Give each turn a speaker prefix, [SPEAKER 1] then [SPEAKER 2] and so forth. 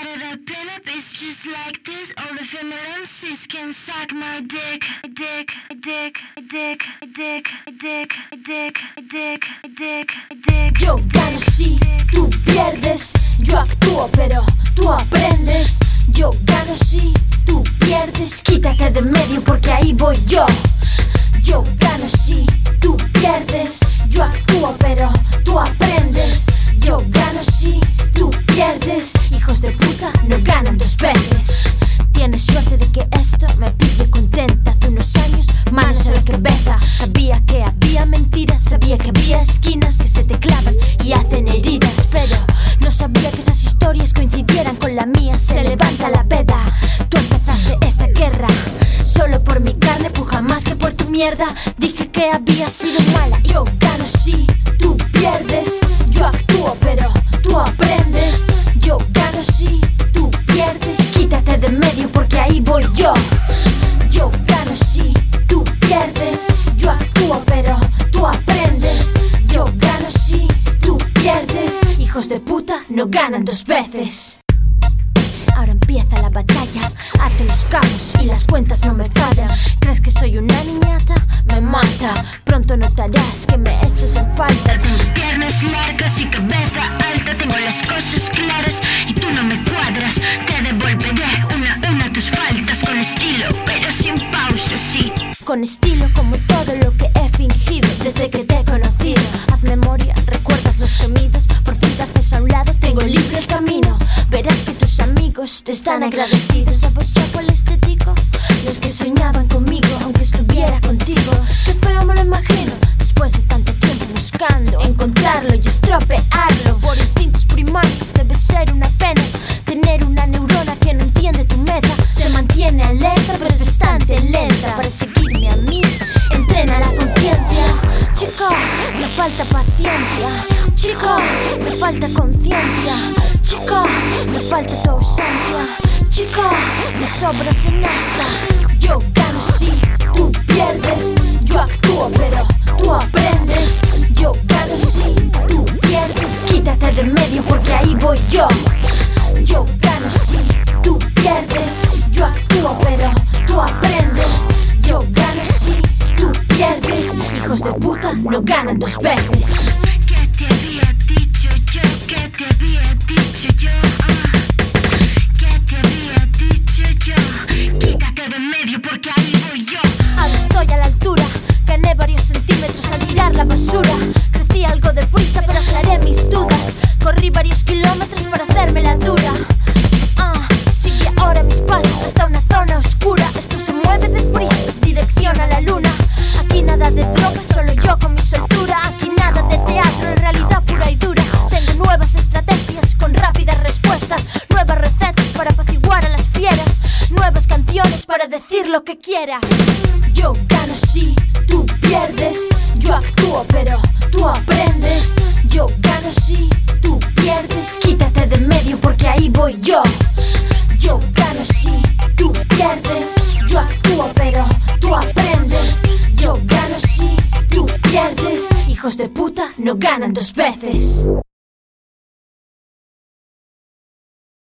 [SPEAKER 1] for the pinup, it's just like this. All the female MCs can suck my dick. Dick, dick, dick, dick, dick, dick, dick, dick, dick.
[SPEAKER 2] Yo gano si tú pierdes, yo actúo pero tú aprendes. Yo gano si tú pierdes, quítate de medio porque ahí voy yo. Yo gano si tú pierdes, yo actúo pero tú aprendes. Yo gano si tú pierdes, hijos de puta no ganan dos veces. Tienes suerte de que esto me pille contenta. Hace unos años, manos en la cabeza. Sabía que había mentiras, sabía que había esquinas que se te clavan y hacen heridas, pero no sabía que esas historias coincidieran con la mía. Se levanta la veda, tú empezaste esta guerra solo por mi carne, puja más que por tu mierda. Dije que había sido mala. Yo gano si tú pierdes, yo actúo pero tú aprendes. Yo gano si tú pierdes, quítate de medio porque ahí voy yo. Yo gano si tú pierdes, yo actúo pero tú aprendes. Yo gano si tú pierdes, hijos de puta no ganan dos veces. Ahora empieza la batalla, ato los cabos y las cuentas no me fallan. ¿Crees que soy una niñata? Me mata. Pronto notarás que me echas en falta.
[SPEAKER 1] Tengo piernas largas y cabeza alta, tengo las cosas claras y tú no me cuadras. Te devolveré una a una tus faltas con estilo, pero sin pausa, sí.
[SPEAKER 2] Con estilo como todo lo que he fingido desde que te he conocido. Haz memoria, recuerdas los gemidos, por fin te haces a un lado, tengo libre el camino. Verás que tus amigos te están agradecidos. ¿Sabes ya cuáles te digo? Los que soñaban conmigo, aunque estuviera contigo. Qué feo me lo imagino, después de tanto tiempo buscando encontrarlo y estropearlo. Por instintos primarios debe ser una pena tener una neurona que no entiende tu meta. Te mantiene alerta pero es bastante lenta. Para seguirme a mí, entrena la conciencia. Chico, me falta paciencia. Chico, me falta conciencia. Chico, me falta tu ausencia. Chico, me sobras en esta. Yo gano si tú pierdes, yo actúo pero tú aprendes. Yo gano si tú pierdes, quítate de medio porque ahí voy yo. Yo gano si tú pierdes, yo actúo pero tú aprendes. Yo gano si tú pierdes, hijos de puta no ganan dos veces.
[SPEAKER 1] ¿Qué te había dicho yo? ¿Qué te había dicho yo? ¿Qué te había dicho yo? Quítate de medio porque ahí voy yo.
[SPEAKER 2] Ahora estoy a la altura, gané varios centímetros al tirar la basura. Crecí algo deprisa pero aclaré mis dudas. Corrí varios kilómetros para hacerme la dura. Sigue ahora mis pasos hasta una zona oscura. Esto se mueve deprisa, dirección a la luna. Aquí nada de droga, solo yo con mi soltura. Aquí nada de teatro, en realidad pura y dura. Tengo nuevas estrategias con rápidas respuestas, nuevas recetas para apaciguar a las fieras, nuevas canciones para decir lo que quiera. Yo gano si tú pierdes, yo actúo pero tú aprendes. Yo gano si tú pierdes, quítate de medio porque ahí voy yo. Yo gano si tú pierdes, yo actúo pero tú aprendes. Yo gano si tú pierdes, hijos de puta no ganan dos veces.